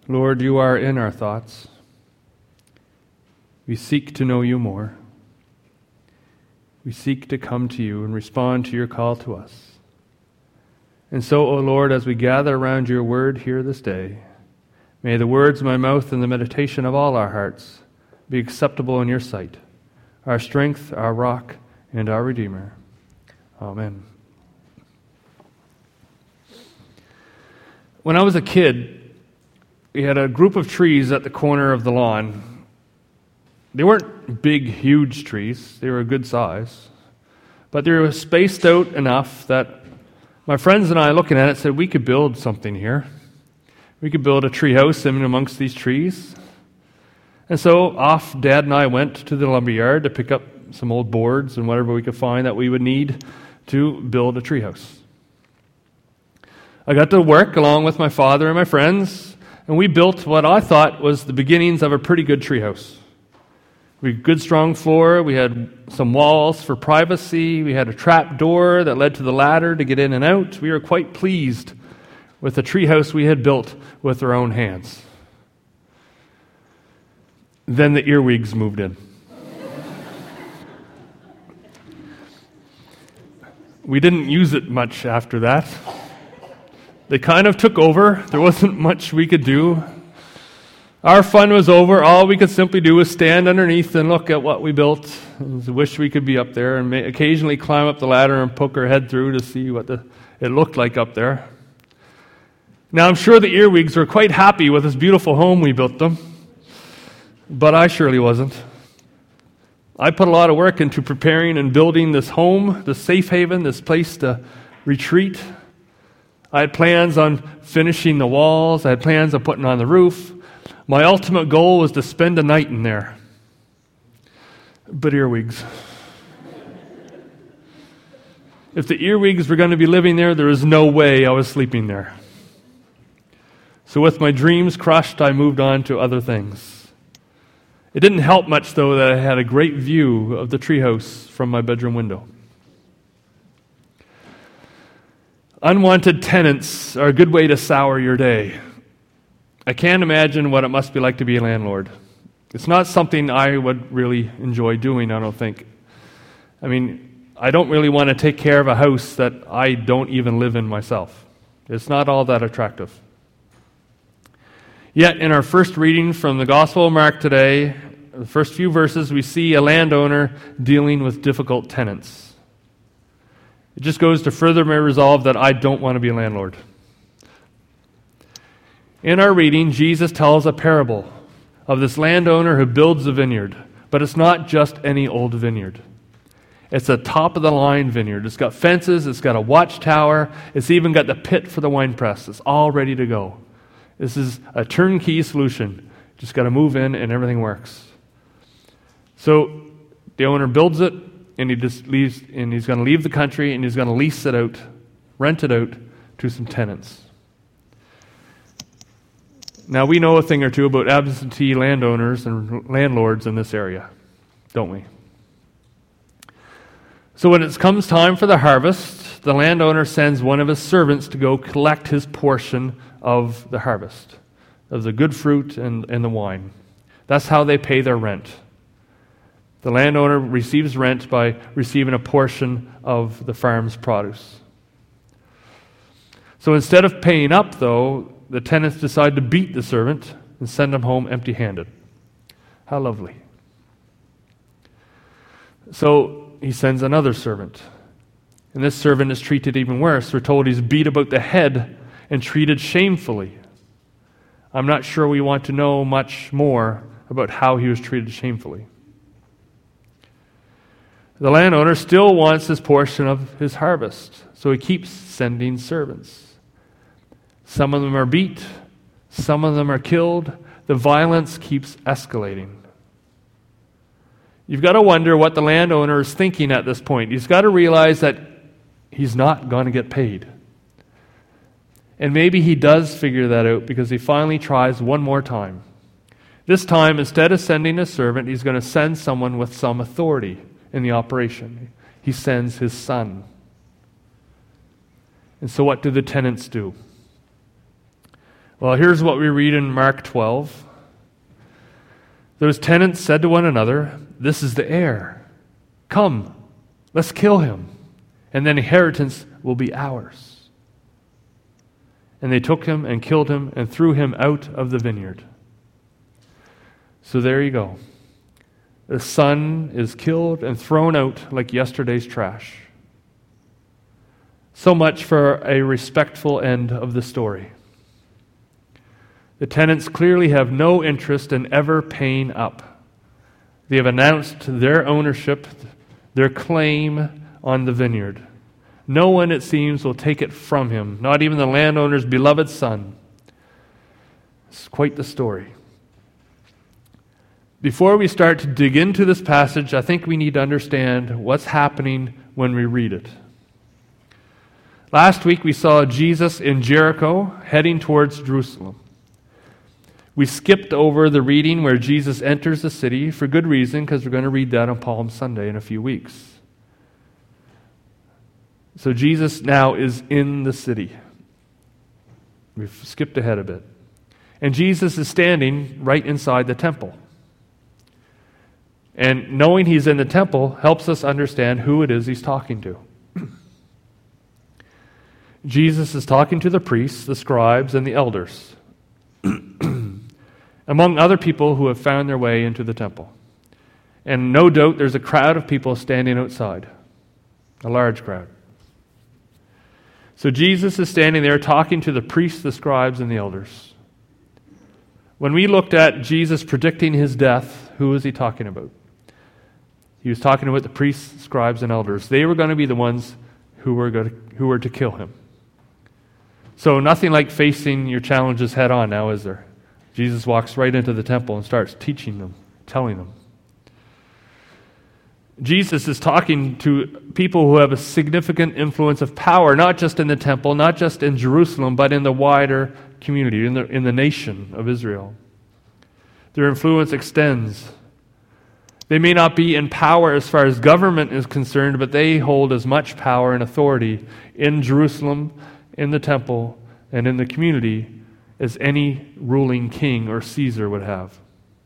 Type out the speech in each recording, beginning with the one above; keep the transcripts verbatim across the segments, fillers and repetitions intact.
Lord, you are in our thoughts. We seek to know you more. We seek to come to you and respond to your call to us. And so, O Lord, as we gather around your word here this day, may the words of my mouth and the meditation of all our hearts be acceptable in your sight, our strength, our rock, and our Redeemer. Amen. When I was a kid, we had a group of trees at the corner of the lawn. They weren't big, huge trees. They were a good size. But they were spaced out enough that my friends and I, looking at it, said we could build something here. We could build a tree house in amongst these trees. And so off Dad and I went to the lumberyard to pick up some old boards and whatever we could find that we would need to build a tree house. I got to work along with my father and my friends, and we built what I thought was the beginnings of a pretty good tree house. We had a good strong floor, we had some walls for privacy, we had a trap door that led to the ladder to get in and out. We were quite pleased with the tree house we had built with our own hands. Then the earwigs moved in. We didn't use it much after that. They kind of took over. There wasn't much we could do. Our fun was over. All we could simply do was stand underneath and look at what we built. And wish we could be up there and may occasionally climb up the ladder and poke our head through to see what the, it looked like up there. Now, I'm sure the earwigs were quite happy with this beautiful home we built them, but I surely wasn't. I put a lot of work into preparing and building this home, this safe haven, this place to retreat. I had plans on finishing the walls. I had plans on putting on the roof. My ultimate goal was to spend a night in there. But earwigs. If the earwigs were going to be living there, there was no way I was sleeping there. So with my dreams crushed, I moved on to other things. It didn't help much, though, that I had a great view of the treehouse from my bedroom window. Unwanted tenants are a good way to sour your day. I can't imagine what it must be like to be a landlord. It's not something I would really enjoy doing, I don't think. I mean, I don't really want to take care of a house that I don't even live in myself. It's not all that attractive. Yet, in our first reading from the Gospel of Mark today, the first few verses, we see a landowner dealing with difficult tenants. It just goes to further my resolve that I don't want to be a landlord. In our reading, Jesus tells a parable of this landowner who builds a vineyard. But it's not just any old vineyard. It's a top-of-the-line vineyard. It's got fences, it's got a watchtower, it's even got the pit for the wine press. It's all ready to go. This is a turnkey solution. Just got to move in and everything works. So the owner builds it, and he just leaves, and he's going to leave the country, and he's going to lease it out, rent it out to some tenants. Now, we know a thing or two about absentee landowners and landlords in this area, don't we? So when it comes time for the harvest, the landowner sends one of his servants to go collect his portion of the harvest, of the good fruit and, and the wine. That's how they pay their rent. The landowner receives rent by receiving a portion of the farm's produce. So instead of paying up, though, the tenants decide to beat the servant and send him home empty-handed. How lovely. So he sends another servant. And this servant is treated even worse. We're told he's beat about the head and treated shamefully. I'm not sure we want to know much more about how he was treated shamefully. The landowner still wants his portion of his harvest, so he keeps sending servants. Some of them are beat, some of them are killed. The violence keeps escalating. You've got to wonder what the landowner is thinking at this point. He's got to realize that he's not going to get paid. And maybe he does figure that out because he finally tries one more time. This time, instead of sending a servant, he's going to send someone with some authority in the operation. He sends his son. And so what do the tenants do? Well, here's what we read in Mark twelve. Those tenants said to one another, "This is the heir. Come, let's kill him, and then inheritance will be ours." And they took him and killed him and threw him out of the vineyard. So there you go. The son is killed and thrown out like yesterday's trash. So much for a respectful end of the story. The tenants clearly have no interest in ever paying up. They have announced their ownership, their claim on the vineyard. No one, it seems, will take it from him, not even the landowner's beloved son. It's quite the story. Before we start to dig into this passage, I think we need to understand what's happening when we read it. Last week we saw Jesus in Jericho heading towards Jerusalem. We skipped over the reading where Jesus enters the city for good reason, because we're going to read that on Palm Sunday in a few weeks. So Jesus now is in the city. We've skipped ahead a bit. And Jesus is standing right inside the temple. And knowing he's in the temple helps us understand who it is he's talking to. Jesus is talking to the priests, the scribes, and the elders, among other people who have found their way into the temple. And no doubt there's a crowd of people standing outside, a large crowd. So Jesus is standing there talking to the priests, the scribes, and the elders. When we looked at Jesus predicting his death, who was he talking about? He was talking about the priests, scribes, and elders. They were going to be the ones who were going to, who were to kill him. So nothing like facing your challenges head on now, is there? Jesus walks right into the temple and starts teaching them, telling them. Jesus is talking to people who have a significant influence of power, not just in the temple, not just in Jerusalem, but in the wider community, in the, in the nation of Israel. Their influence extends. They may not be in power as far as government is concerned, but they hold as much power and authority in Jerusalem, in the temple, and in the community as any ruling king or Caesar would have.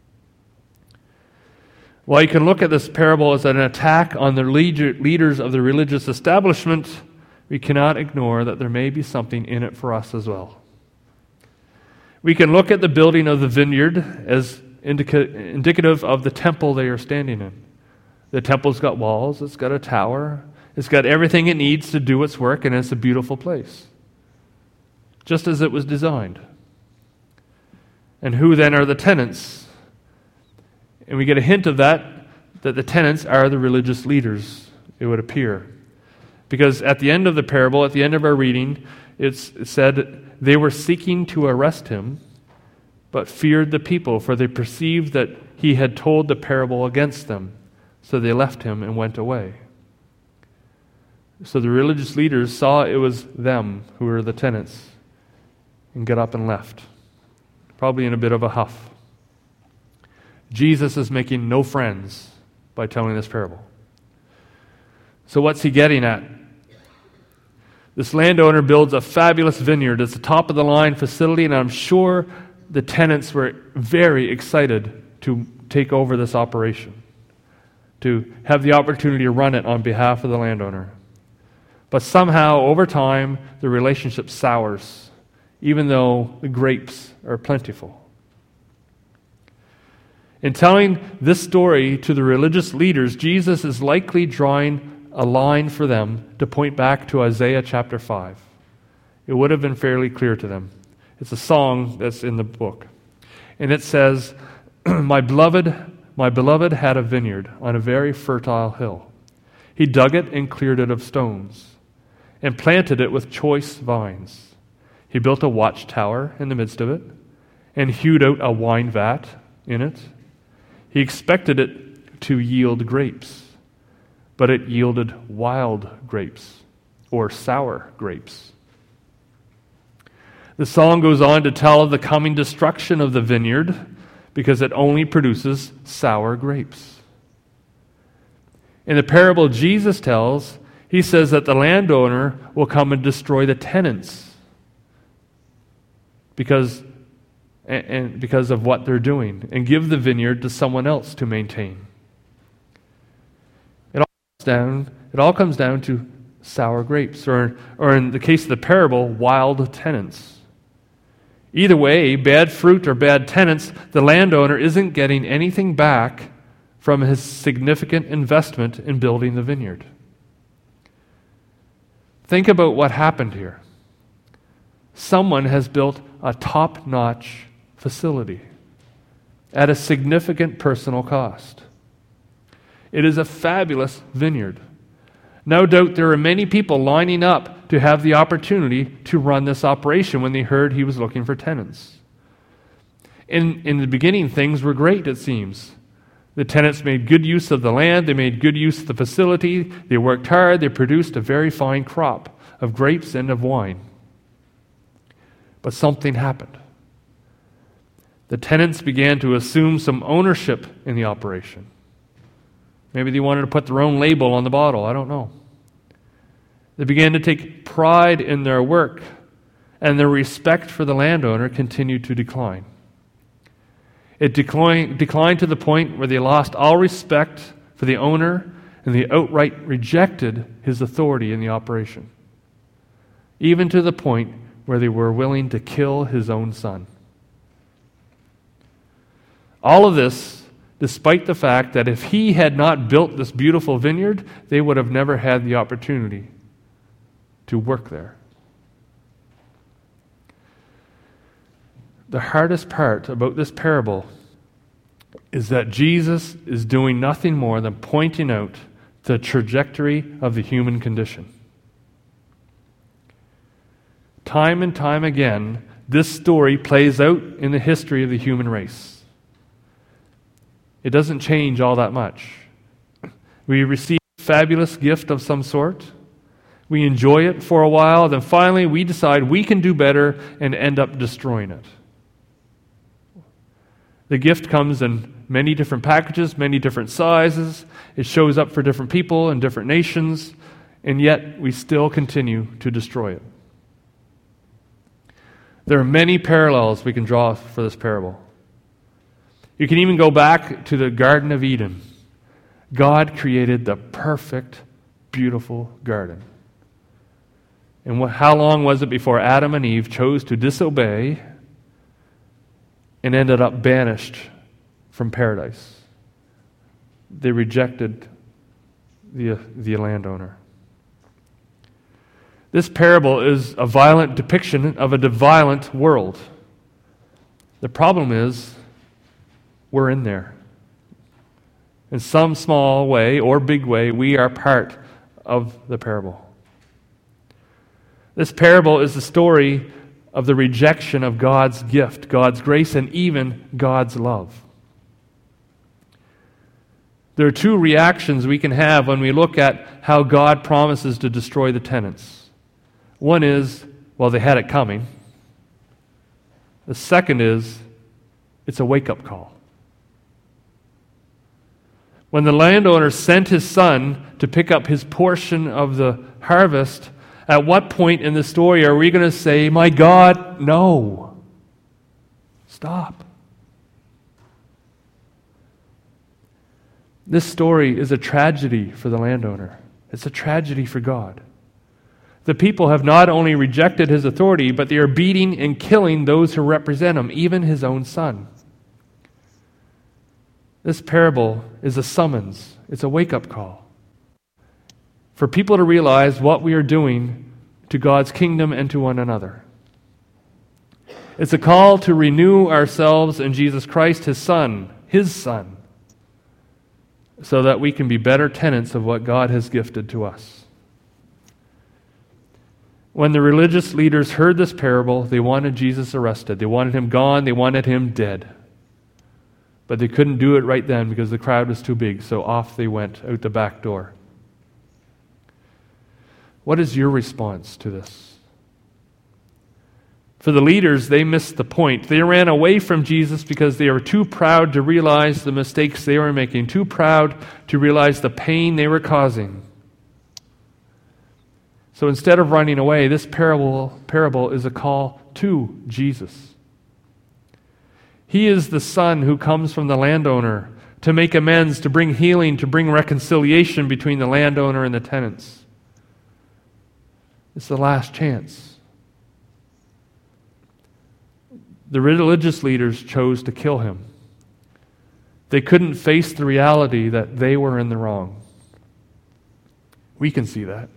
While you can look at this parable as an attack on the leaders of the religious establishment, we cannot ignore that there may be something in it for us as well. We can look at the building of the vineyard as indica- indicative of the temple they are standing in. The temple's got walls, it's got a tower, it's got everything it needs to do its work, and it's a beautiful place, just as it was designed. And who then are the tenants? And we get a hint of that, that the tenants are the religious leaders, it would appear. Because at the end of the parable, at the end of our reading, it's said they were seeking to arrest him, but feared the people, for they perceived that he had told the parable against them. So they left him and went away. So the religious leaders saw it was them who were the tenants and got up and left, probably in a bit of a huff. Jesus is making no friends by telling this parable. So what's he getting at? This landowner builds a fabulous vineyard. It's a top-of-the-line facility, and I'm sure the tenants were very excited to take over this operation, to have the opportunity to run it on behalf of the landowner. But somehow, over time, the relationship sours, even though the grapes are plentiful. In telling this story to the religious leaders, Jesus is likely drawing a line for them to point back to Isaiah chapter five. It would have been fairly clear to them. It's a song that's in the book. And it says, My beloved, my beloved had a vineyard on a very fertile hill. He dug it and cleared it of stones, and planted it with choice vines. He built a watchtower in the midst of it, and hewed out a wine vat in it. He expected it to yield grapes, but it yielded wild grapes, or sour grapes. The song goes on to tell of the coming destruction of the vineyard because it only produces sour grapes. In the parable Jesus tells, he says that the landowner will come and destroy the tenants. because and, and because of what they're doing, and give the vineyard to someone else to maintain. It all comes down, it all comes down to sour grapes, or, or in the case of the parable, wild tenants. Either way, bad fruit or bad tenants, the landowner isn't getting anything back from his significant investment in building the vineyard. Think about what happened here. Someone has built a top-notch facility at a significant personal cost. It is a fabulous vineyard. No doubt there are many people lining up to have the opportunity to run this operation when they heard he was looking for tenants. In, in the beginning, things were great, it seems. The tenants made good use of the land, they made good use of the facility, they worked hard, they produced a very fine crop of grapes and of wine. But something happened. The tenants began to assume some ownership in the operation. Maybe they wanted to put their own label on the bottle, I don't know. They began to take pride in their work, and their respect for the landowner continued to decline. It declined, declined to the point where they lost all respect for the owner, and they outright rejected his authority in the operation, even to the point where they were willing to kill his own son. All of this despite the fact that if he had not built this beautiful vineyard, they would have never had the opportunity to work there. The hardest part about this parable is that Jesus is doing nothing more than pointing out the trajectory of the human condition. Time and time again, this story plays out in the history of the human race. It doesn't change all that much. We receive a fabulous gift of some sort. We enjoy it for a while, then finally we decide we can do better and end up destroying it. The gift comes in many different packages, many different sizes. It shows up for different people in different nations, and yet we still continue to destroy it. There are many parallels we can draw for this parable. You can even go back to the Garden of Eden. God created the perfect, beautiful garden. And what, how long was it before Adam and Eve chose to disobey and ended up banished from paradise? They rejected the, the landowner. This parable is a violent depiction of a violent world. The problem is, we're in there. In some small way or big way, we are part of the parable. This parable is the story of the rejection of God's gift, God's grace, and even God's love. There are two reactions we can have when we look at how God promises to destroy the tenants. One is, well, they had it coming. The second is, it's a wake-up call. When the landowner sent his son to pick up his portion of the harvest, at what point in the story are we going to say, my God, no? Stop. This story is a tragedy for the landowner. It's a tragedy for God. The people have not only rejected his authority, but they are beating and killing those who represent him, even his own son. This parable is a summons. It's a wake-up call for people to realize what we are doing to God's kingdom and to one another. It's a call to renew ourselves in Jesus Christ, His Son, His Son, so that we can be better tenants of what God has gifted to us. When the religious leaders heard this parable, they wanted Jesus arrested. They wanted him gone. They wanted him dead. But they couldn't do it right then because the crowd was too big, so off they went out the back door. What is your response to this? For the leaders, they missed the point. They ran away from Jesus because they were too proud to realize the mistakes they were making, too proud to realize the pain they were causing. So instead of running away, this parable, parable is a call to Jesus. He is the Son who comes from the landowner to make amends, to bring healing, to bring reconciliation between the landowner and the tenants. It's the last chance. The religious leaders chose to kill him. They couldn't face the reality that they were in the wrong. We can see that.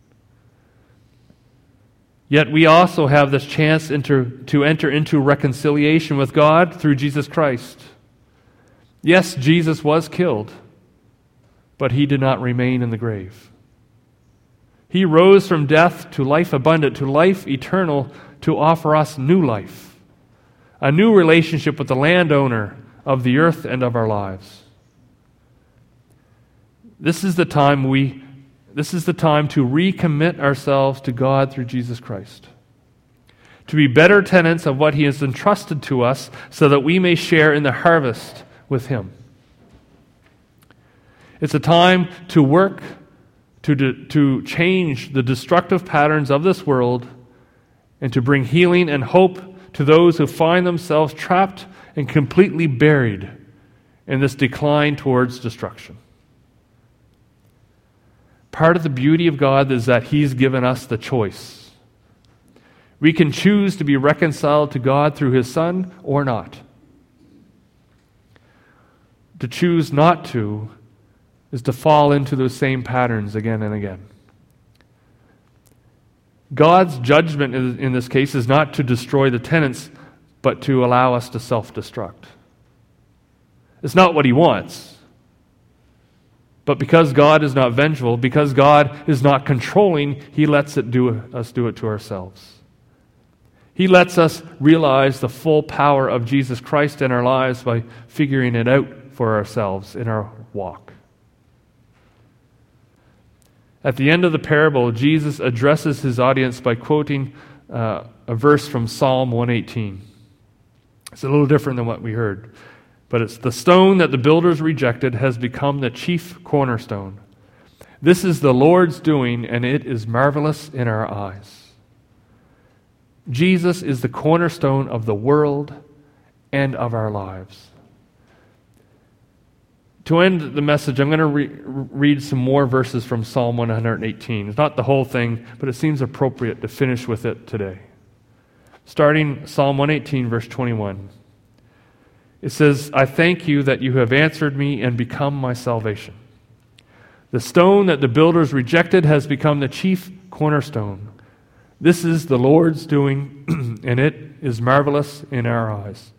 Yet we also have this chance enter, to enter into reconciliation with God through Jesus Christ. Yes, Jesus was killed, but he did not remain in the grave. He rose from death to life abundant, to life eternal, to offer us new life, a new relationship with the landowner of the earth and of our lives. This is the time we This is the time to recommit ourselves to God through Jesus Christ, to be better tenants of what he has entrusted to us so that we may share in the harvest with him. It's a time to work to, de- to change the destructive patterns of this world and to bring healing and hope to those who find themselves trapped and completely buried in this decline towards destruction. Part of the beauty of God is that he's given us the choice. We can choose to be reconciled to God through his Son or not. To choose not to is to fall into those same patterns again and again. God's judgment in this case is not to destroy the tenants, but to allow us to self-destruct. It's not what he wants. But because God is not vengeful, because God is not controlling, he lets it do, us do it to ourselves. He lets us realize the full power of Jesus Christ in our lives by figuring it out for ourselves in our walk. At the end of the parable, Jesus addresses his audience by quoting uh, a verse from Psalm one eighteen. It's a little different than what we heard. But it's the stone that the builders rejected has become the chief cornerstone. This is the Lord's doing, and it is marvelous in our eyes. Jesus is the cornerstone of the world and of our lives. To end the message, I'm going to re- read some more verses from Psalm one eighteen. It's not the whole thing, but it seems appropriate to finish with it today. Starting Psalm one eighteen, verse twenty-one. It says, I thank you that you have answered me and become my salvation. The stone that the builders rejected has become the chief cornerstone. This is the Lord's doing, and it is marvelous in our eyes.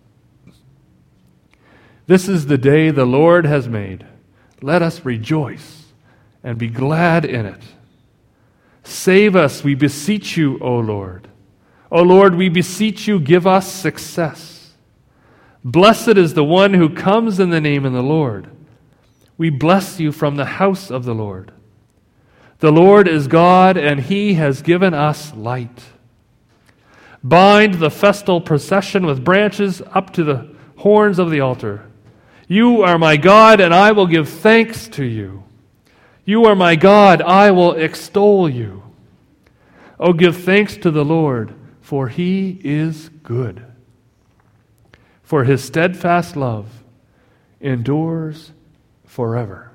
This is the day the Lord has made. Let us rejoice and be glad in it. Save us, we beseech you, O Lord. O Lord, we beseech you, give us success. Blessed is the one who comes in the name of the Lord. We bless you from the house of the Lord. The Lord is God, and he has given us light. Bind the festal procession with branches up to the horns of the altar. You are my God, and I will give thanks to you. You are my God, I will extol you. Oh, give thanks to the Lord, for he is good. For his steadfast love endures forever.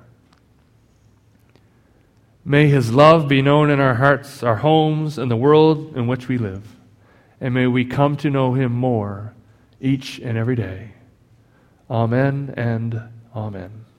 May his love be known in our hearts, our homes, and the world in which we live. And may we come to know him more each and every day. Amen and amen.